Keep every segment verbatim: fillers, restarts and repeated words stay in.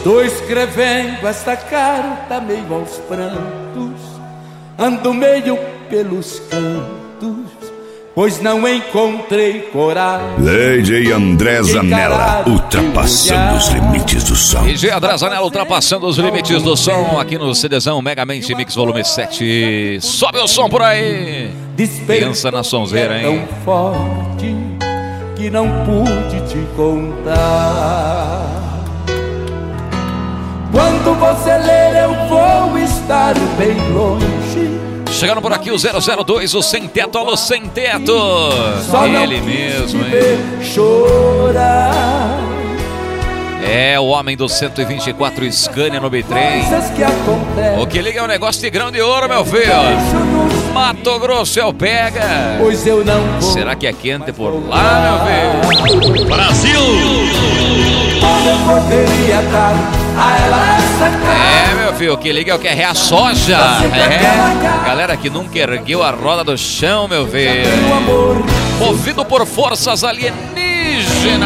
Estou escrevendo esta carta meio aos prantos, ando meio pelos cantos, pois não encontrei coragem. D J André Zanella, ultrapassando os limites do som. D J André Zanella, ultrapassando os limites do som, aqui no CDzão Megamente Mix Volume sete. Sobe o som por aí. Pensa na sonzeira, hein? Tão forte que não pude te contar. Quando você ler eu vou estar bem longe. Chegando por aqui o zero zero dois, o Sem Teto, alô Sem Teto. Só ele mesmo, hein? Chorar. É o homem do cento e vinte e quatro Scania no bitrem. O que liga é um negócio de grão de ouro, meu filho. Mato Grosso é o pega. Pois eu não vou. Será que é quente por lá, meu filho? Brasil! Eu poderia dar a ela essa cara. É, meu filho, o que liga é o que é a soja. É, galera que nunca ergueu a roda do chão, meu filho. Movido por forças alienígenas.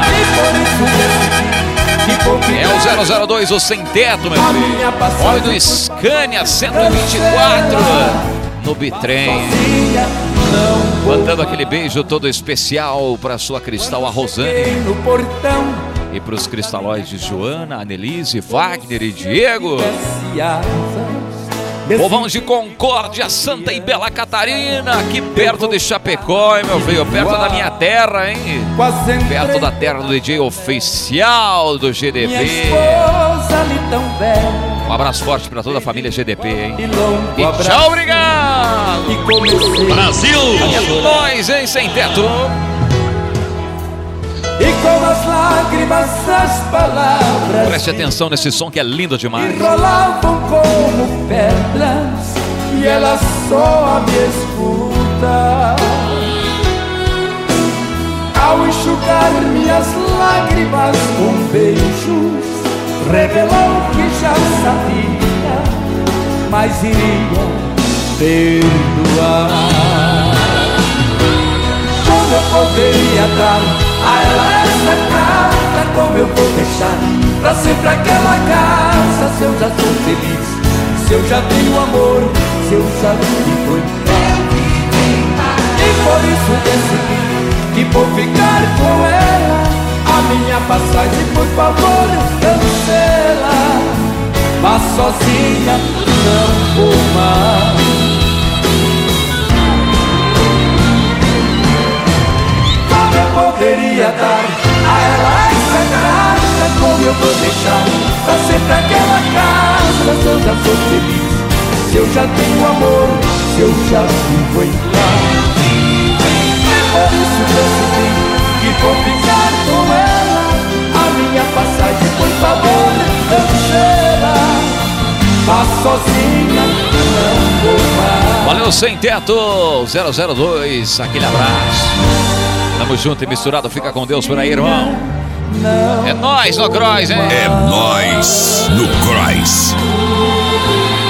É o zero zero dois, o Sem Teto, meu filho. Óleo do Scania cento e vinte e quatro no bitrem. Mandando aquele beijo todo especial pra sua Cristal, a Rosane. E para os cristalóides Joana, Anelise, Wagner e Diego. Povão de Concórdia, Santa e Bela Catarina, aqui perto de Chapecó, hein, meu filho? Perto da minha terra, hein? Perto da terra do D J oficial do G D P. Um abraço forte para toda a família G D P, hein? E tchau, obrigado! Brasil! É nóis, hein, Sem Teto! E com as lágrimas as palavras preste atenção nesse som que é lindo demais. E rolavam como pedras e ela só me escuta. Ao enxugar minhas lágrimas com beijos, revelou que já sabia, mas iria perdoar. Como eu poderia dar a ela essa carta, como eu vou deixar pra sempre aquela casa? Se eu já sou feliz, se eu já tenho amor, se eu já vivo em paz. E por isso decidi que vou ficar com ela. A minha passagem, por favor, cancela. Mas sozinha não vou mais. Poderia dar a ela essa carta, como eu vou deixar pra sempre aquela casa? Se eu já sou feliz, se eu já tenho amor, se eu já vivo em paz. É por isso decidi que vou ficar com ela. A minha passagem, por favor, cancela. Mas sozinha não vou mais. Valeu, Sem Teto, zero zero dois, aquele abraço. Tamo junto e misturado, fica com Deus por aí, irmão. É nóis no Cross, hein? É nóis no Cross.